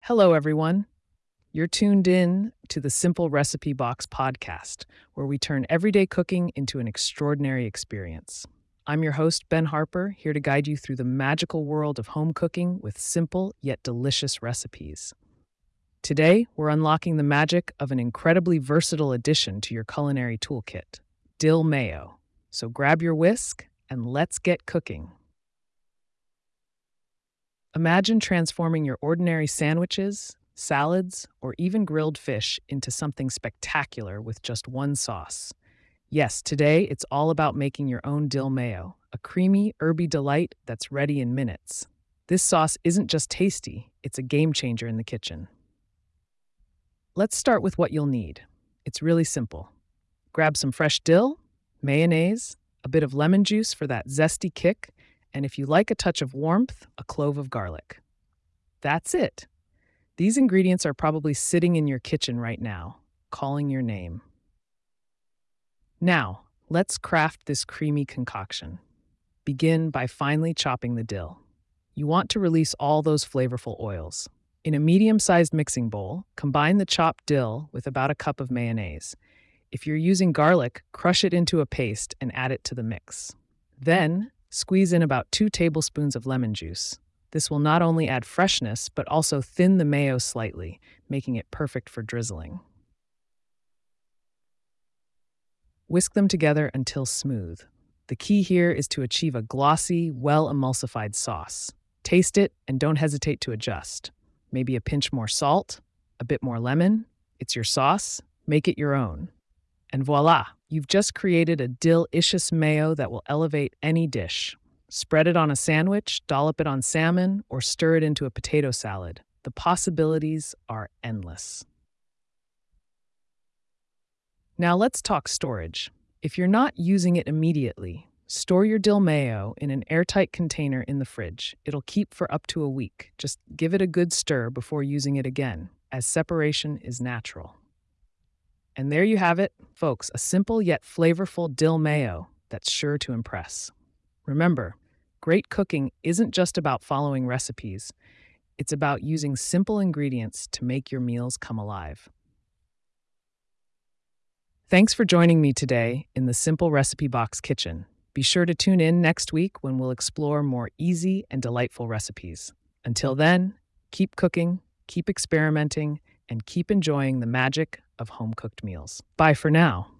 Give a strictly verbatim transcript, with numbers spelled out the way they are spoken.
Hello, everyone. You're tuned in to the Simple Recipe Box podcast, where we turn everyday cooking into an extraordinary experience. I'm your host, Ben Harper, here to guide you through the magical world of home cooking with simple yet delicious recipes. Today, we're unlocking the magic of an incredibly versatile addition to your culinary toolkit, dill mayo. So grab your whisk and let's get cooking. Imagine transforming your ordinary sandwiches, salads, or even grilled fish into something spectacular with just one sauce. Yes, today it's all about making your own dill mayo, a creamy, herby delight that's ready in minutes. This sauce isn't just tasty, it's a game changer in the kitchen. Let's start with what you'll need. It's really simple. Grab some fresh dill, mayonnaise, a bit of lemon juice for that zesty kick, and if you like a touch of warmth, a clove of garlic. That's it. These ingredients are probably sitting in your kitchen right now, calling your name. Now, let's craft this creamy concoction. Begin by finely chopping the dill. You want to release all those flavorful oils. In a medium-sized mixing bowl, combine the chopped dill with about a cup of mayonnaise. If you're using garlic, crush it into a paste and add it to the mix. Then, squeeze in about two tablespoons of lemon juice. This will not only add freshness, but also thin the mayo slightly, making it perfect for drizzling. Whisk them together until smooth. The key here is to achieve a glossy, well-emulsified sauce. Taste it and don't hesitate to adjust. Maybe a pinch more salt, a bit more lemon. It's your sauce. Make it your own. And voila, you've just created a dill-icious mayo that will elevate any dish. Spread it on a sandwich, dollop it on salmon, or stir it into a potato salad. The possibilities are endless. Now let's talk storage. If you're not using it immediately, store your dill mayo in an airtight container in the fridge. It'll keep for up to a week. Just give it a good stir before using it again, as separation is natural. And there you have it, folks, a simple yet flavorful dill mayo that's sure to impress. Remember, great cooking isn't just about following recipes. It's about using simple ingredients to make your meals come alive. Thanks for joining me today in the Simple Recipe Box kitchen. Be sure to tune in next week when we'll explore more easy and delightful recipes. Until then, keep cooking, keep experimenting, and keep enjoying the magic of home-cooked meals. Bye for now.